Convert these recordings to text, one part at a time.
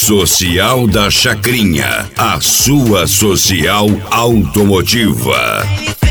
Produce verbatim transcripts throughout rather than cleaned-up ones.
Social da Chacrinha, a sua social automotiva.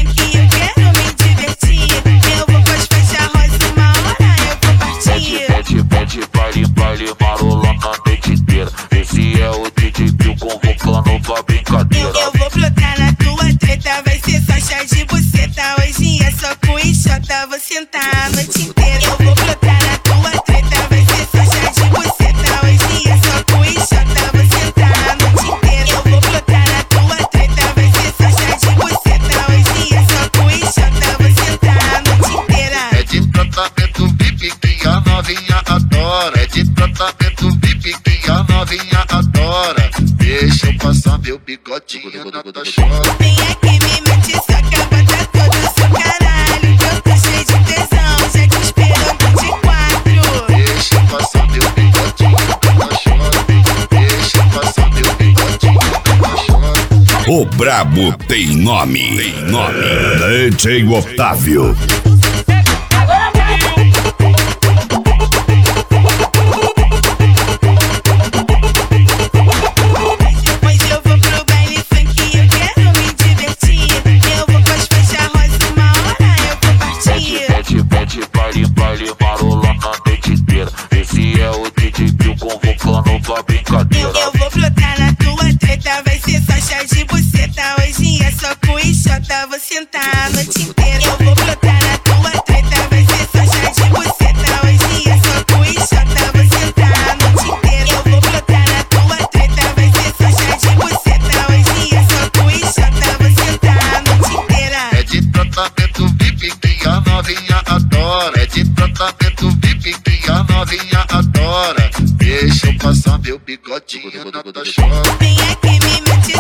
Pede, pede, baile, baile, marola na noite inteira. Esse é o D J Bill convocando pra brincadeira. Eu vou flotar na tua treta, vai ser só chá de buceta. Hoje é só com enxota, vou sentar a noite inteira. Eu vou flotar na tua treta, vai ser só chá de buceta. Hoje é só com enxota, vou sentar a noite inteira. Eu vou flotar na tua treta, vai ser só chá de buceta. Hoje é só com enxota, vou sentar a noite inteira. É de tratamento V I P que a novinha adora. É de tratamento V I P que a novinha adora. Deixa eu passar meu bigodinho na tua chora. Vem aqui, me mete soca, bota todo o seu caralho. Que eu tô cheio de tesão, já te esperando de quatro. Deixa eu passar meu bigodinho na tua chora. Deixa eu passar meu bigodinho na tua chora. O brabo tem nome, tem nome. D J Otávio. Pra brincadeira. Eu vou flotar na tua treta, vai ser só chá de buceta. Hoje é só com enxota, vou sentar a noite inteira. Eu vou flotar na tua treta, vai ser só chá de buceta. Hoje é só com enxota, vou sentar a noite inteira. Eu vou flotar na tua treta, vai ser só chá de buceta. Hoje é só com enxota, vou sentar a noite inteira. É de tratamento V I P que a novinha adora. É de tratamento V I P que a novinha adora. Deixa eu passar meu bigodinho na tua chora. Vem aqui, me mete